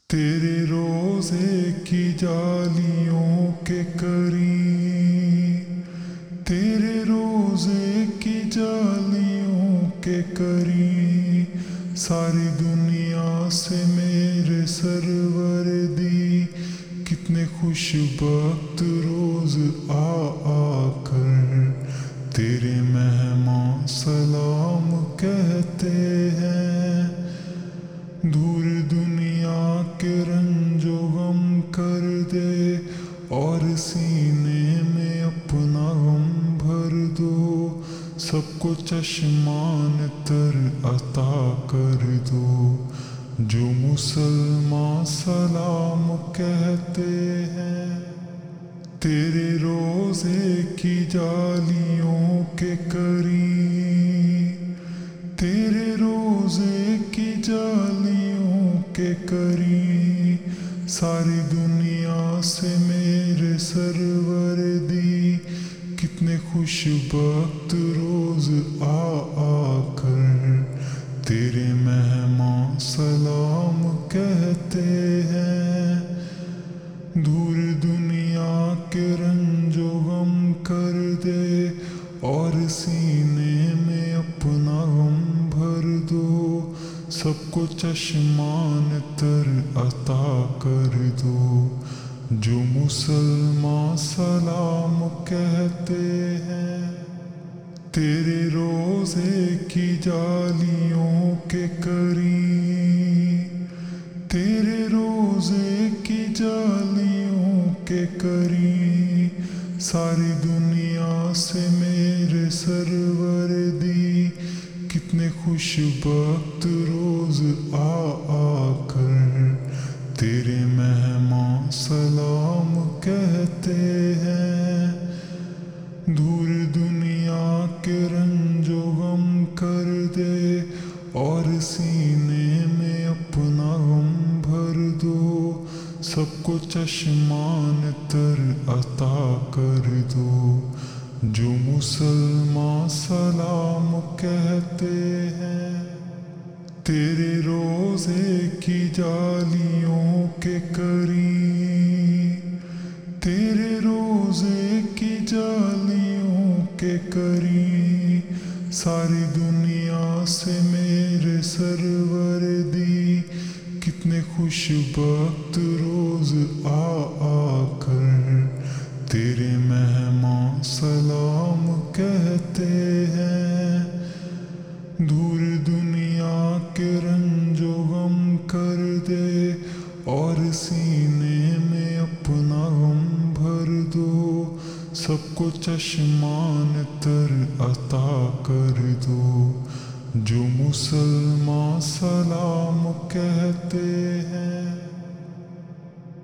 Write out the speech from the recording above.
تیرے روزے کی جالیوں کے قریب، تیرے روزے کی جالیوں کے قریب، ساری دنیا سے میرے سرور دی، کتنے خوش بخت روز آ کر تیرے مہمان سلام کہتے ہیں، دور دنیا کے رنج و غم کر دے اور سینے میں اپنا غم بھر دو، سب کو چشمان تر عطا کر دو، جو مسلمان سلام کہتے ہیں۔ تیرے روزے کی جالیوں کے قریب، تیرے روزے کی جالیوں کے قریب، ساری دنیا سے میرے سرور دی، کتنے خوش بخت روز آ کر تیرے مہمان سلام کہتے ہیں، دور دنیا کے رنج و غم کر دے اور سینے میں اپنا غم بھر دو، سب کو چشمان تر عطا کر دو، جو مسلمان سلام کہتے ہیں۔ تیرے روزے کی جالیوں کے قریب، تیرے روزے کی جالیوں کے قریب، ساری دنیا سے میرے سرور دی، کتنے خوش بخت روز آ کر تیرے مہمان سلام کہتے ہیں، دور دنیا کے رنج و غم کر دے اور سینے میں اپنا غم بھر دو، سب کو چشمان تر عطا کر دو، جو مسلمان سلام کہتے ہیں۔ تیرے روزے کی جالیوں کے قریب، تیرے روزے کی جالیوں کے قریب، ساری دنیا سے میرے سرور دی، کتنے خوش بخت روز آ کر تیرے مہمان سلام کہتے ہیں، دور دنیا کے رنج و غم کر دے اور سینے میں اپنا غم بھر دو، سب کو چشمان تر عطا کر دو، جو مسلمان سلام کہتے ہیں۔